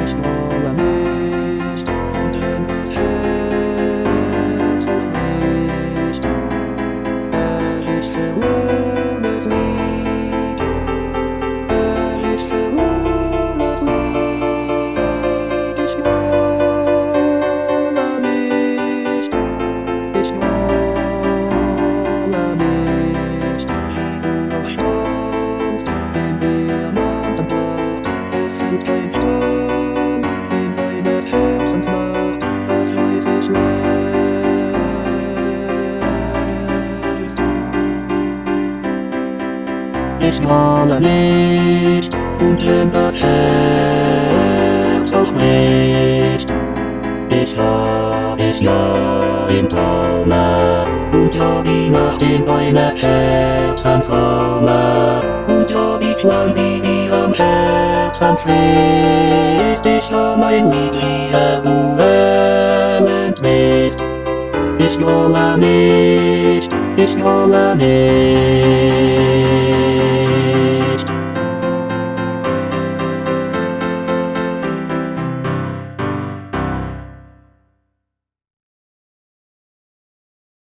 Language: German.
Ich wolle nicht, denn das Herz auch nicht. Ich verlohne es nicht, ich verlohne es nicht. Ich wolle nicht, ich wolle nicht. Wie du auch staunst, den Diamantenpracht, es fühlt kein Sturm in meines Herzens Nacht, das weiß ich längst. Ich wolle nicht, und in das Herz auch nicht. Ich sah dich ja im Traume, und sah die Nacht in meines Herzens Raume, und sah die Flamme, die dir am Herzen fließt. Ich sah mein niedlicher Ruhe entwischt. Ich wolle nicht, ich wolle nicht.